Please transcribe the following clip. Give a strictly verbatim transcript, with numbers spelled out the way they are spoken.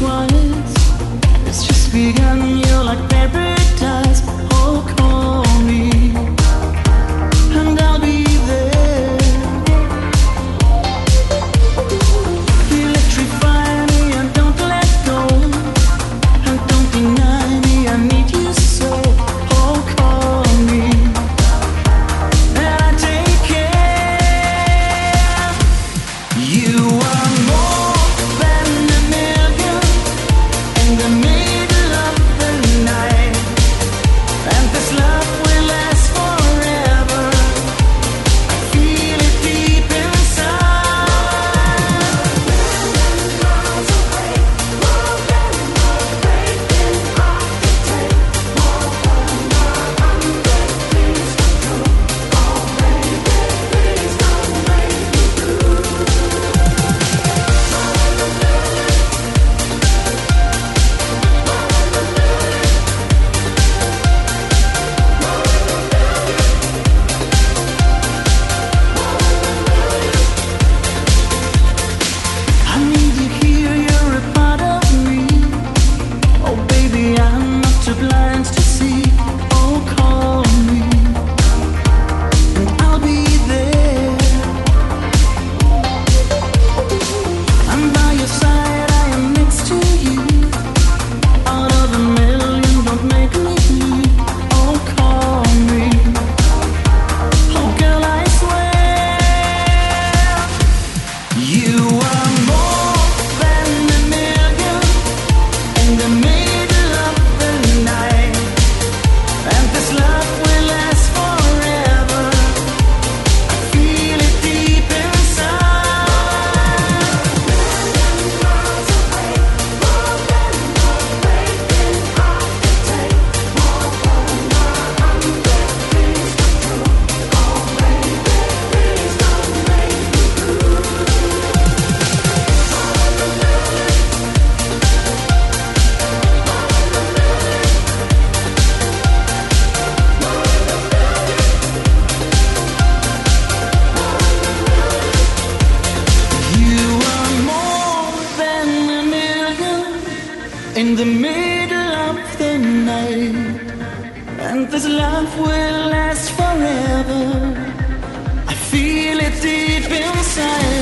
twice. It's just begun, you're like paradise. Oh, call me, and I'll be there. Electrify me and don't let go, and don't deny me, I need you so. Oh, call me, and I take care. You are more than a million in the middle of the night, and this love will last forever. I feel it deep inside. Miles away, more than a breaking heart to take, more than a hundred things to do. Oh baby, please don't make me blue. I need you here, you're a part of me. Oh baby, I'm not too blind to see. Oh, call me, and I'll be there. I'm by your side, I am next to you. Out of a million, don't make me leave. Oh, call me. Oh girl, I swear. You are more than a million in the middle of the night, and this love will last forever. I feel it deep inside. Miles away, more than a breaking heart to take, more than a hundred things to do. Oh baby, please don't make me blue. You are more than a million in the middle of the night, and this love will last forever. I feel it deep inside.